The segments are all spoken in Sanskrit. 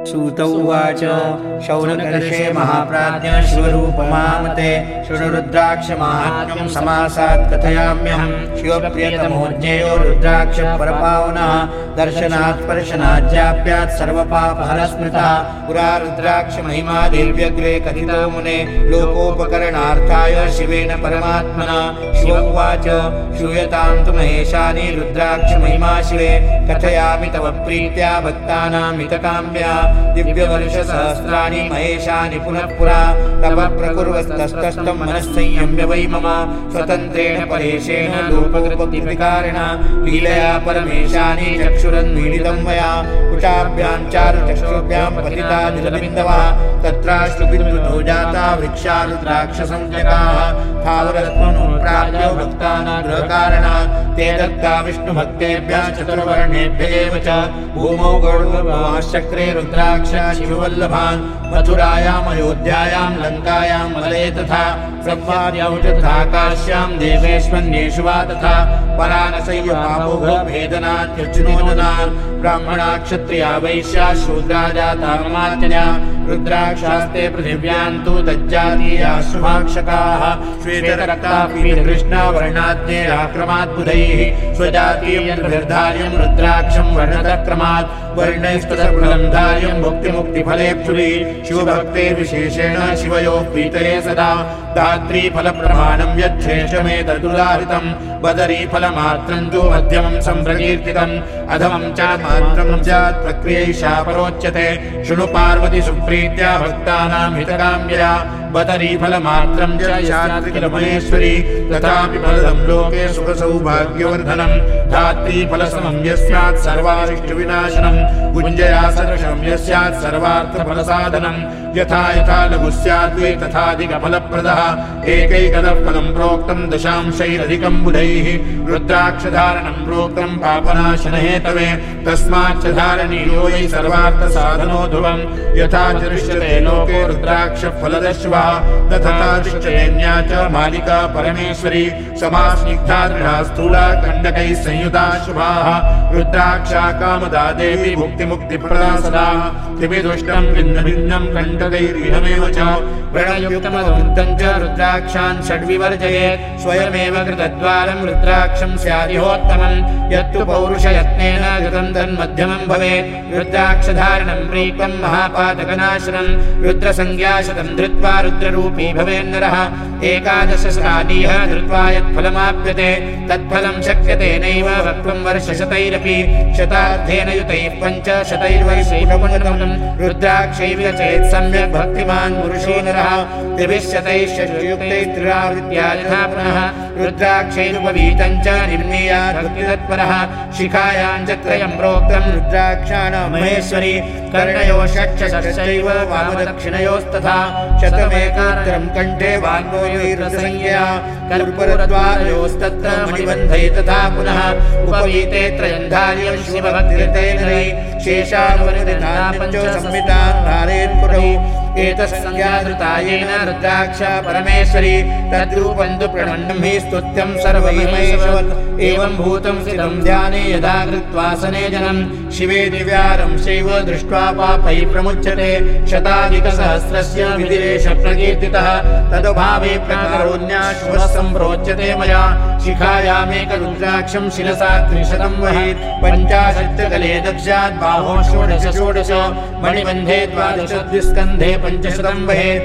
सूत उवाच शौनकर्षे महाप्राज्ञ शिवरूपमामते शृणुरुद्राक्षमाहात्म्यं समासात् कथयाम्यहं शिवप्रियतमोज्ञेयो रुद्राक्ष परपावनः दर्शनात् स्पर्शनाज्जाप्यात् सर्वपापहरस्मृतः पुरा रुद्राक्ष महिमा देव्यग्रे कथितो मुने लोकोपकरणार्थाय शिवेन परमात्मना शिव उवाच श्रूयतां तु महेशानि रुद्राक्ष महिमा शिवे कथयामि तव प्रीत्या भक्तानां हितकाम्या दिव्यवर्षसहस्राणि महेशानि पुनः पुरा तव प्रकुर्वस्तस्तं मनस्संयम्य वै मम स्वतन्त्रेण परेशेन लोकोपकृतिकारेण लीलया परमेशानि चक्षुरन्मीलितं मया कुटाभ्यां चारुचक्षुभ्यां पतिता जलबिन्दवः तत्राश्रुबिन्दुतो जाता वृक्षा रुद्राक्षसंज्ञकाः स्थावरत्मनुप्राप्यो भक्तानां गृहकारणात् ते दत्ता विष्णुभक्तेभ्यः चतुर्वर्णेभ्य एव च भूमौ गौरवाश्चक्रे रुद्राक्षा शिववल्लभान् मथुरायाम् अयोध्यायां लङ्कायां मलये तथा ब्रह्माद्यौ तथा काश्यां देवेष्वन्येषु वा तथा परानसैव पापोभेदनात्यर्जुनोदनान् ब्राह्मणा क्षत्रिया वैश्या शूद्रा जाता ममाज्ञया रुद्राक्षास्ते पृथिव्यां तु तज्जातीया शुभाक्षकाः श्वेतरक्ता पीतकृष्णा वर्णाद्ये आक्रमाद्बुधैः स्वजातीयं रुद्राक्षं वर्णतक्रमात् वर्णैस्तदफलं धार्यं मुक्तिमुक्तिफलेप्सुभिः शिवभक्तेर्विशेषेण शिवयोः प्रीतये सदा धात्रीफलप्रमाणं यच्छेषमेतदुदाहृतं बदरीफलमात्रं तु मध्यमं सम्प्रकीर्तितम् अधमं च मात्रं जात् प्रक्रियैषा परोच्यते शृणु पार्वती सुप्रीत्या भक्तानां हितकाम्यया बदरीफलमात्रं च शास्त्रिकिलमहेश्वरी तथापि फलदं लोके सुखसौभाग्यवर्धनं धात्रीफलसमं यस्यात् सर्वारिष्टविनाशनं गुञ्जया सदृशं यस्यात् सर्वार्थफलसाधनं यथा यथा लघु स्यात् वै तथाधिकफलप्रदः एकैकदः फलं प्रोक्तं दशांशैरधिकं बुधैः रुद्राक्षधारणं प्रोक्तं पापनाशनहेतवे तस्माच्च धारणीयो वै सर्वार्थसाधनो ध्रुवं यथा च दृश्यते लोके रुद्राक्षफलदश्वः तथा दृश्यतेऽन्या च मालिका परमेश्वरी समास्निग्धा दृढा स्थूला कण्डकैः संयुता शुभाः रुद्राक्षा कामदा देवी मुक्तिमुक्तिप्रदा सदा त्रिविधुष्टं भिन्नभिन्नं कण्डकैरिहमेव च व्रणयुक्तमदन्तं च रुद्राक्षान् षड्विवर्जयेत् स्वयमेव कृतद्वारं रुद्राक्षं स्यादिहोत्तमं यत्तु पौरुषयत्नेन कृतं तन्मध्यमं भवेत् रुद्राक्षधारणं प्रीतं महापातकनाशनं रुद्रसंज्ञाशतं धृत्वा रुद्ररूपी भवेन्नरः एकादशशतानीह धृत्वा यत्फलमाप्यते तत्फलं शक्यते नैव वक्त्रं वर्षशतैरपि शतार्थेन युतैः पञ्चशतैर्वर्षैरुपनितं रुद्राक्षैव चेत् सम्यक् भक्तिमान् पुरुषो नरः त्रिभिश्शतैश्चतुर्युक्तैः त्रिरावृत्या यथा पुनः रुद्राक्षैरुपवीतं च निर्मीयात् भक्तितत्परः शिखायां च त्रयं प्रोक्तं रुद्राक्षाणां महेश्वरी कर्णयोः षट्शश्चैव वामदक्षिणयोस्तथा शतमेकात्रं कण्ठे वाग्मोर्रसंज्ञया कर्पूरद्वारयोस्तत्र मणिबन्धै तथा पुनः उपवीते त्रयं धार्यं शिवभक्तिरतेन शेषानुवनिता पञ्चो संहितान् धारयेत्कुटौ एतत्संज्ञाधृतायेन रुद्राक्षा परमेश्वरी तद्रूपं तु प्रणम्य हि स्तुत्यं सर्वैर्महेश्वरत् एवं भूतं स्थितं ध्याने यदा कृत्वासने जनं शिवे दिव्यारंशैव दृष्ट्वा पापैः प्रमुच्यते शताधिकसहस्रस्य विधिरेश प्रकीर्तितः तदभावे प्रकरोन्या शुभः सम्प्रोच्यते मया शिखायामेकरुद्राक्षं शिरसा 300 वहेत् 50 गले दक्षात् बाहो षोडश मणिबन्धे 12 स्कन्धे 500 वहेत्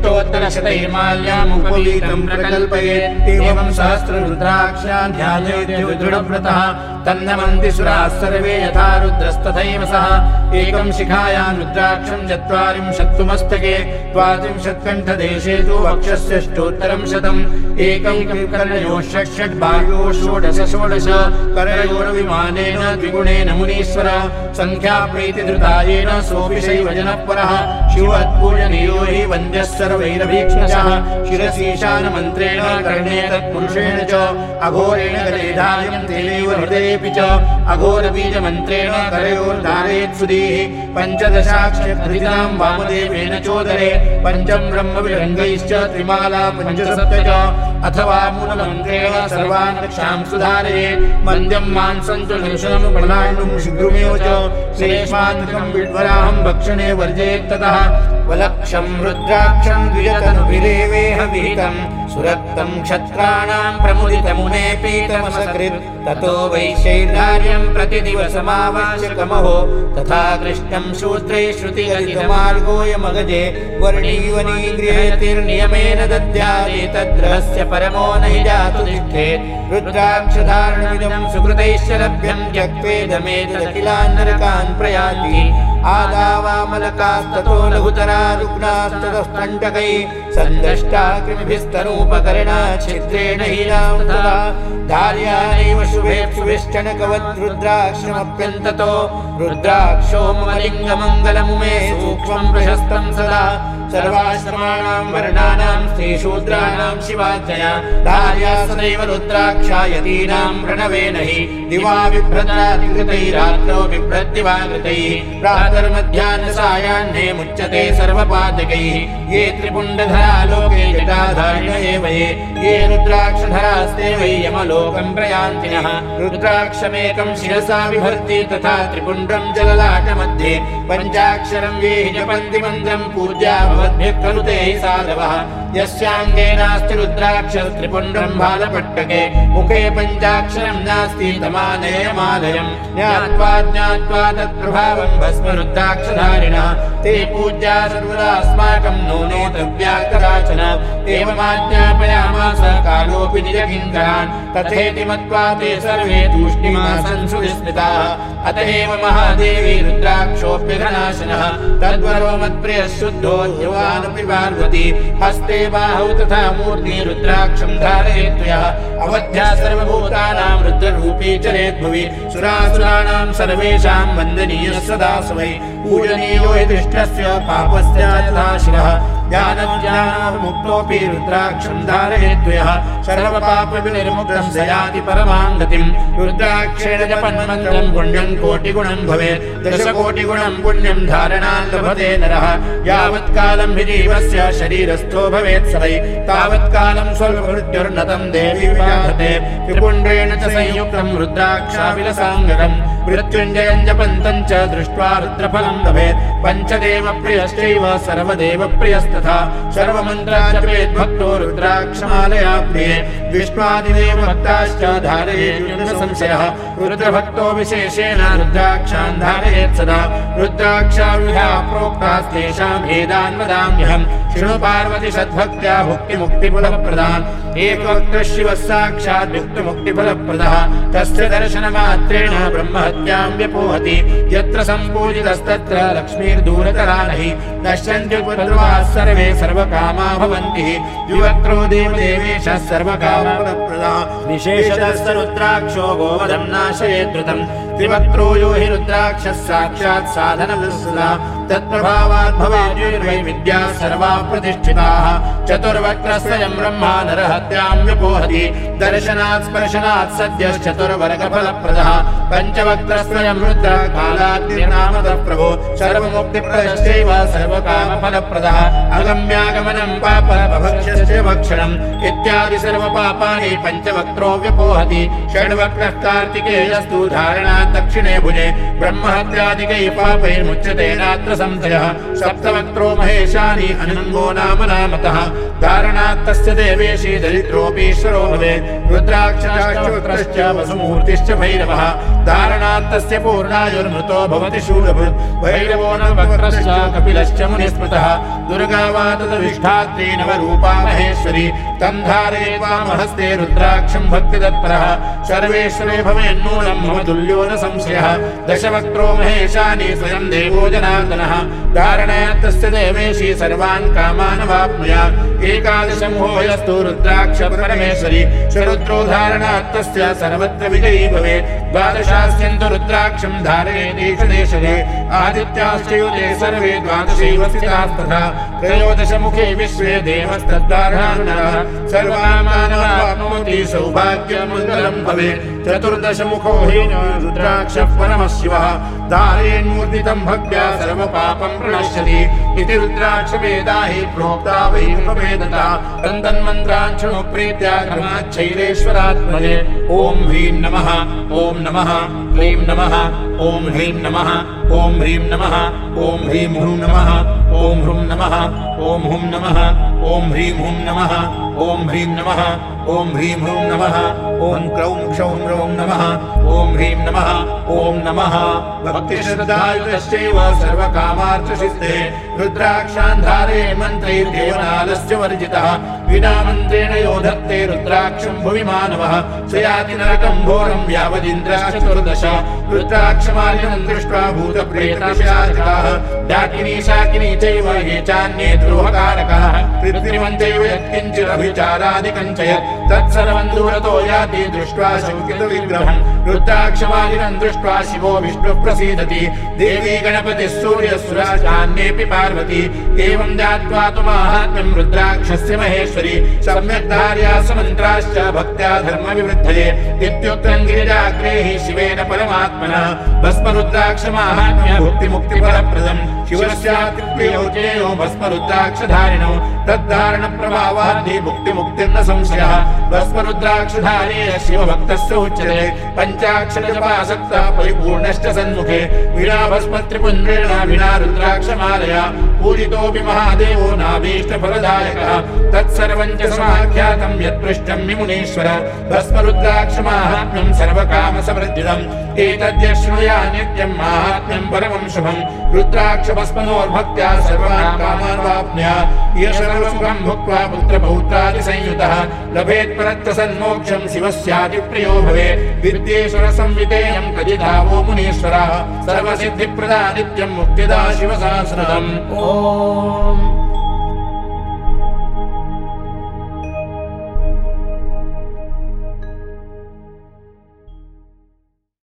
अष्टोत्तरशतैर्माल्यामुपवीतं प्रकल्पयेत् एवं सहस्ररुद्राक्षान् ध्यायेत् दृढव्रतः तन्नमन्ति सुराः सर्वे यथा रुद्रस्तथैव सः एकं शिखायां रुद्राक्षं 40 मस्तके 30 कण्ठदेशे तु वक्षस्य अष्टोत्तरं शतम् एकं कर्णयोः षट् बाह्योः षोडश करयोर्विमानेन द्विगुणेन मुनीश्वर संख्याप्रीतिधृतायेन सोऽपि शैव जनः परः शिवत्पूजनीयो हि वन्द्यः सर्वैरभीक्ष्णशः शिरसीशानमन्त्रेण कर्णे तत्पुरुषेण च अघोरेण गलेधार्यं तेनैव हृदयेऽपि च अघोरबीजमन्त्रेण करयोर्धारयेत् सुधीः 15 वामदेवेन चोदरे 5 ब्रह्मविरङ्गैश्च त्रिमाला 5 च अथवा मूलमन्त्रेण सर्वान् रक्षां सुधारये मन्द्यं मांसं च निशनं प्रणाण्डुं शीघ्रमेव च श्लेष्मान्तिकं विड्वराहं भक्षणे वर्जयेत् ततः वलक्षं रुद्राक्षं द्विजतनुभिरेवेह विहितं सुरक्तं क्षत्राणां प्रमुदितमुने पीतमसकृत् ततो वैशैर्यार्यं प्रतिदिवसमावश्यकमहो तथा कृष्णं सूत्रे श्रुतिगलितमार्गोऽयमगजे वर्णीवनीगृहयतिर्नियमेन दद्यादेतद्रहस्य परमो न हि जातु तिष्ठेत् रुद्राक्षधारणमिदं सुकृतैश्च लभ्यं त्यक्त्वेदमेतदखिलान् नरकान् प्रयाति आदावामलकास्ततो लघुतरा रुग्णास्ततस्तण्टकैः सन्दष्टा कृमिभिस्तनूपकरणा छिद्रेण हीनां तथा धार्यानैव शुभेक्षुभिश्चनकवद् रुद्राक्षमप्यन्ततो रुद्राक्षो मम लिङ्गमङ्गलमुमे सूक्ष्मं प्रशस्तं सदा सर्वाश्रमाणां वर्णानां स्त्रीशूद्राणां शिवाज्ञया धार्या सदैव रुद्राक्षा यतीनां प्रणवेन हि दिवा बिभ्रतादिकृतैरात्रौ बिभ्रद्दिवाकृतैः प्रातर्मध्याह्नसायाह्ने मुच्यते सर्वपातकैः ये त्रिपुण्डधरा लोके जटाधारिण एव ये रुद्राक्षधरास्ते वै यमलोकं प्रयान्ति नः रुद्राक्षमेकं शिरसा बिभर्ति तथा त्रिपुण्ड्रं जललाटमध्ये पञ्चाक्षरं ये हि जपन्ति मन्त्रं पूज्या भवद्भिः खलु ते साधवः यस्याङ्गे नास्ति रुद्राक्षस्त्रिपुण्ड्रं बालपट्टके मुखे पञ्चाक्षरं नास्ति तमालयमालयं ज्ञात्वा ज्ञात्वा तत्प्रभावं भस्म रुद्राक्षधारिणः ते पूज्या सर्वदा अस्माकं नो नेतव्या कदाचन एवमाज्ञापयामास कालोऽपि निजकिङ्करान् तथेति मत्वा ते सर्वे तूष्णीमासन् सुविस्मिताः अत एव महादेवी रुद्राक्षोऽप्यघनाशिनः तद्वरो मत्प्रियः शुद्धो ध्रुवानपि पार्वती हस्ते बाहौ तथा मूर्ति रुद्राक्षं धारयेत्वयः अवध्या सर्वभूतानां रुद्ररूपी चरेद्भुवि सुरासुराणां सर्वेषां वन्दनीयः सदा वै पूजनीयो हि दुष्टस्य पापस्य यथा शिरः ज्ञानविमुक्तोऽपि रुद्राक्षं धारयेद्वयः सर्वपापविनिर्मुक्तं स याति परमां गतिं रुद्राक्षेण जपन्मन्त्रं पुण्यं कोटिगुणं भवेत् दशकोटिगुणं पुण्यं धारणान् लभते नरः यावत्कालं हि जीवस्य शरीरस्थो भवेत् स वै तावत्कालं स्वल्पमृत्युर्नतं देवी विजायते त्रिपुण्ड्रेण च संयुक्तं रुद्राक्षाविलसाङ्गकम् मृत्युञ्जयं जपन्तं च दृष्ट्वा रुद्रफलं लभेत् पञ्चदेवप्रियश्चैव सर्वदेवप्रियस्तथा सर्वमन्त्राजपेत् भक्तो रुद्राक्षमालया प्रिये विष्णुआदिदेवभक्ताश्च धारयेत् न संशयः रुद्रभक्तो विशेषेण रुद्राक्षान् धारयेत् सदा रुद्राक्षाविधा प्रोक्तास्तेषां भेदान् वदाम्यहम् शृणु पार्वती सद्भक्त्या भुक्तिमुक्तिफलप्रदान् एकवक्त्रः शिवः साक्षात् भुक्तिमुक्तिफलप्रदः तस्य दर्शनमात्रेण ब्रह्महत्यां व्यपोहति यत्र सम्पूजितस्तत्र लक्ष्मीर्दूरतरा नहि नश्यन्ति पुत्रवाः सर्वे सर्वकामा भवन्ति द्विवक्त्रो देवदेवेशः सर्वकामफलप्रदः विशेषतः रुद्राक्षो गोवधं नाशयेत् द्रुतम् त्रिवक्त्रो यो हि रुद्राक्षः साक्षात् साधनवत्सदा तत्प्रभावात् भवेद्वै विद्या सर्वा प्रतिष्ठिताः चतुर्वक्त्रः स्वयं ब्रह्मा नरहत्यां व्यपोहति दर्शनात् स्पर्शनात् सद्यश्चतुर्वर्गफलप्रदः पञ्चवक्त्रः स्वयं रुद्रः कालाग्निर्नामतः प्रभो सर्वमुक्तिप्रदश्चैव सर्वकामफलप्रदः अगम्यागमनं पापभक्षश्च भक्षणम् इत्यादि सर्वपापानि पञ्चवक्त्रो व्यपोहति षड्वक्त्रः कार्तिकेयस्तु धारणात् दक्षिणे भुजे ब्रह्महत्यादिकैः पापैर्मुच्यते नात्र संशयः सप्तवक्त्रो महेशानि अनङ्गो नाम नामतः धारणात् तस्य देवेशी दरिद्रोऽपीश्वरो भवेत् रुद्राक्षश्च वसुमूर्तिश्च भैरवः धारणात् तस्य पूर्णायुर्मृतो भवति शूलभृत् भैरवो नववक्त्रश्च कपिलश्च मुनिस्मृतः दुर्गा वा तदविष्ठात्री नवरूपा महेश्वरी तं धारयित्वा महस्ते रुद्राक्षं भक्तितत्परः सर्वेश्वरे भवेन्नूनं मम तुल्यो न संशयः दशवक्त्रो महेशानि स्वयं देवो जनार्दनः धारणात् तस्य देवेशी सर्वान् कामान् वाप्नुयात् एकादशमो यस्तु रुद्राक्ष परमेश्वरी शरुद्रो धारणात् तस्य सर्वत्र विजयी भवेत् द्वादशास्यन्तु रुद्राक्षं धारयेदेषु देशे आदित्याश्च युते सर्वे द्वादशैव स्थितास्तथा त्रयोदशमुखे विश्वे देवस्तद्वारान्नरः सर्वामानवाप्नोति सौभाग्यमङ्गलं भवेत् चतुर्दशमुखो हि रुद्राक्षः परमः शिवः धारयेन्मूर्तितं भक्त्या सर्वपापं प्रणश्यति इति रुद्राक्षवेदा हि प्रोक्ता वै मुखवेदता तन्मन्त्रान् शृणु प्रीत्या क्रमाच्छैलेश्वरात्मने ॐ ह्रीं नमः ॐ नमः क्लीं नमः ॐ ह्रीं नमः ॐ ह्रीं नमः ॐ ह्रीं हुं नमः ॐ हुं नमः ॐ हुं नमः ॐ ह्रीं हुं नमः ॐ ह्रीं नमः ॐ ह्रीं हुं नमः ॐ क्रौं क्षौं रौं नमः ॐ ह्रीं नमः ॐ नमः भक्तिश्रद्धायुतश्चैव सर्वकामार्थसिद्धे रुद्राक्षान् धारे मन्त्रैर्देवनालस्य वर्जितः विना मन्त्रेण यो धत्ते रुद्राक्षं भुवि मानवः स याति नरकं घोरं यावदिन्द्राः चतुर्दश रुद्राक्षमालिनं दृष्ट्वा भूतप्रेतपिशाचाः डाकिनी शाकिनी चैव ये चान्ये द्रोहकारकाः कृत्रिमं चैव यत्किञ्चिदभिचारादिकं च यत् तत्सर्वं दूरतो याति दृष्ट्वा शौकितविग्रहं रुद्राक्षमालिनं दृष्ट्वा शिवो विष्णुः प्रसीदति देवी गणपतिः सूर्यसुराश्चान्येऽपि पार्वती एवं ज्ञात्वा तु माहात्म्यं रुद्राक्षस्य महेश्वरी सम्यक् धार्या समन्त्राश्च भक्त्या धर्मविवृद्धये इत्युक्तं गिरिजाग्रे हि शिवेन परमात्मना भस्मरुद्राक्षमाहात्म्य भुक्तिमुक्तिफलप्रदं शिवस्यातिप्रियो चेयो भस्मरुद्राक्षधारिणो तद्धारणप्रभावाद्धि भुक्तिमुक्तिर्न संशयः भस्मरुद्राक्षधारी शिवभक्तस्य उच्यते पञ्चाक्षरजपासक्तः परिपूर्णश्च सन्मुखे विना भस्मत्रिपुण्ड्रेण विना रुद्राक्षमालया पूजितोऽपि महादेवो नाभीष्टफलदायकः तत्सर्वं च समाख्यातं यत्पृष्टं विमुनीश्वर भस्मरुद्राक्षमाहात्म्यं सर्वकामसमृद्धिदम् एतद्य शृणुया नित्यं माहात्म्यं परमं शुभं रुद्राक्षभस्मनोर्भक्त्या सर्वान् कामान् वाप्नुयात् यः सर्वसुखं भुक्त्वा पुत्रपौत्रादिसंयुतः लभेत् परत्रसन्मोक्षं शिवस्यातिप्रियो भवेत् विद्येश्वरसंवितेयं कथितावो मुनीश्वराः सर्वसिद्धिप्रदा नित्यं मुक्तिदा शिवसहस्रनामम्।